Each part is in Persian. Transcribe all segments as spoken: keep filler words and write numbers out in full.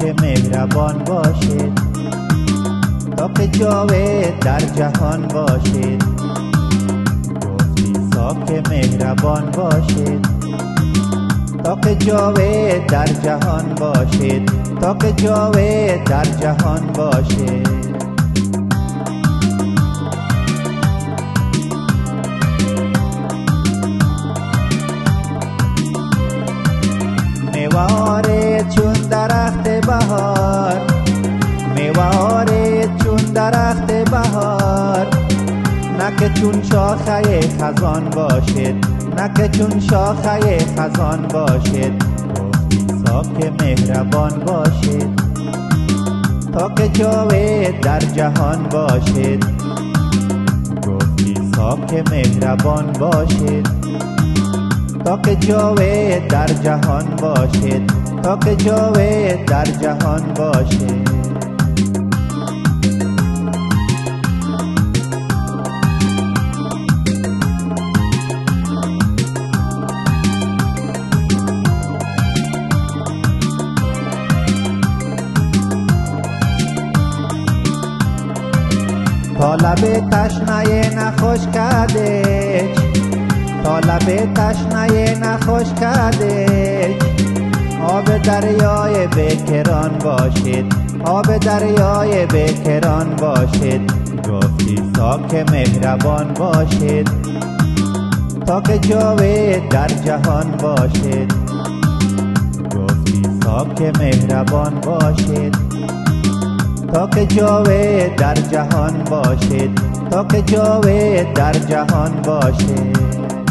مهربان باشد، تا که جاوید در جهان باشد. گفتی ساک مهربان باشد، تا که جاوید در جهان باشد، تا که جاوید در جهان باشد. میوارید چون درخت بهار، میوارید چون درخت بهار، نه که چون شاخه خزان باشد، نه که چون شاخه خزان باشد. گفتی ساک مهربان باشد، تا که جاوید در جهان باشد. گفتی ساک مهربان باشد، تا که جاوید در جهان باشد، تا که جاوید در جهان باشد. تا لب تشنه نخوش کرده، تا لب تشنه نخوش کرده، آب دریای بکران باشد، آب دریای بکران باشد. گفتی ساک مهربان باشد، تا که جاوید در جهان باشد. گفتی ساک مهربان باشد، تا که جاوید در جهان باشد، تا که جاوید در جهان باشد.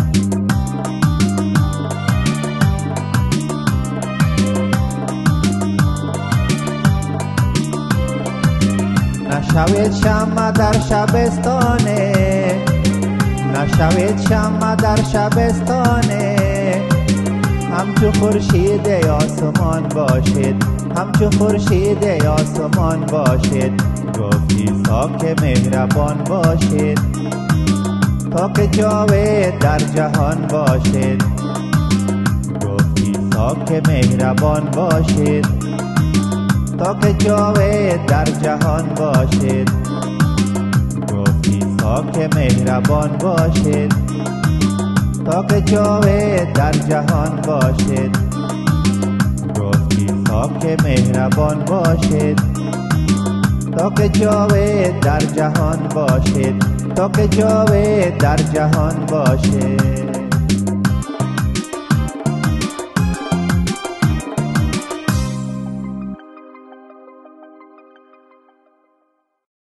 نشوید شمع در شبستانه، نشوید شمع در شبستانه، همچو خورشید آسمان باشد، همچو خورشید آسمان باشد. گفتی ساک مهربان باشد، تا که جاوید در جهان باشد. گفتی ساک مهربان باشد، تا که جاوید در جهان باشد. گفتی ساک مهربان باشد، تا که جاوید در جهان باشد. گفتی ساک مهربان باشد، تا که جاوید در جهان باشد، تا که جاوید در جهان باشد.